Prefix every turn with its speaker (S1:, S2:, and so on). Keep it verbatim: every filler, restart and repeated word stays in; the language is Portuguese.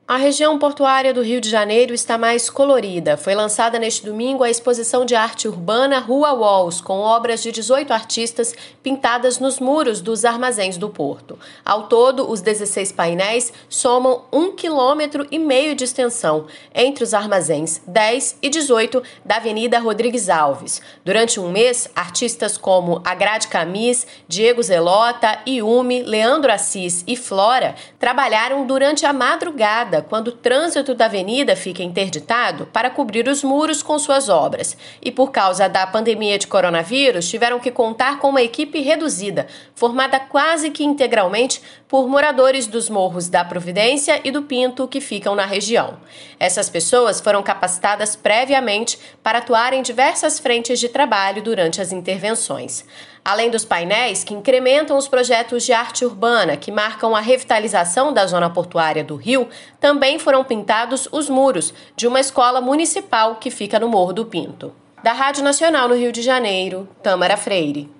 S1: A região portuária do Rio de Janeiro está mais colorida. Foi lançada neste domingo a exposição de arte urbana Rua Walls, com obras de dezoito artistas pintadas nos muros dos armazéns do Porto. Ao todo, os dezesseis painéis somam um quilômetro e meio de extensão, entre os armazéns dez e dezoito da Avenida Rodrigues Alves. Durante um mês, artistas como Agrade Camis, Diego Zelota, Yumi, Leandro Assis e Flora trabalharam durante a madrugada, quando o trânsito da avenida fica interditado, para cobrir os muros com suas obras. E por causa da pandemia de coronavírus, tiveram que contar com uma equipe reduzida, formada quase que integralmente por moradores dos morros da Providência e do Pinto, que ficam na região. Essas pessoas foram capacitadas previamente para atuar em diversas frentes de trabalho durante as intervenções. Além dos painéis que incrementam os projetos de arte urbana que marcam a revitalização da zona portuária do Rio, também foram pintados os muros de uma escola municipal que fica no Morro do Pinto. Da Rádio Nacional no Rio de Janeiro, Tâmara Freire.